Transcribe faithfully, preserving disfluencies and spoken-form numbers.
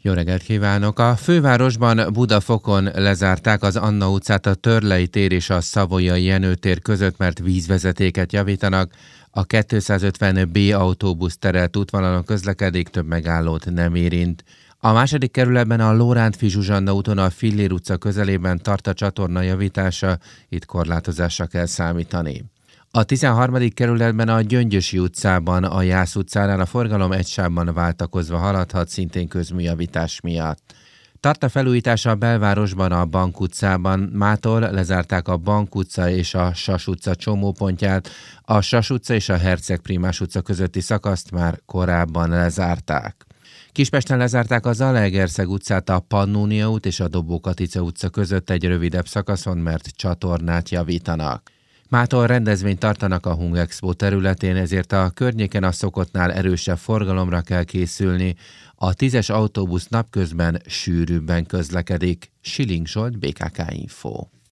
Jó reggelt kívánok! A fővárosban Budafokon lezárták az Anna utcát a Törlei tér és a Savoyai Jenő tér között, mert vízvezetéket javítanak. A kétszázötven bé autóbusz terelt útvonalon közlekedik, több megállót nem érint. A második kerületben a Lórántfi Zsuzsanna úton a Fillér utca közelében tart a csatorna javítása, itt korlátozásra kell számítani. A tizenharmadik kerületben a Gyöngyösi utcában, a Jász utcánál a forgalom egy sávban váltakozva haladhat, szintén közműjavítás miatt. Tart a felújítás a belvárosban, a Bank utcában, mától lezárták a Bank utca és a Sas utca csomópontját, a Sas utca és a Herceg Prímás utca közötti szakaszt már korábban lezárták. Kispesten lezárták a Zalaegerszeg utcát, a Pannónia út és a Dobó Katica utca között egy rövidebb szakaszon, mert csatornát javítanak. Mától rendezvényt tartanak a Hungexpo területén, ezért a környéken a szokottnál erősebb forgalomra kell készülni. A tízes autóbusz napközben sűrűbben közlekedik. Siling Zsolt, bé ká ká Info.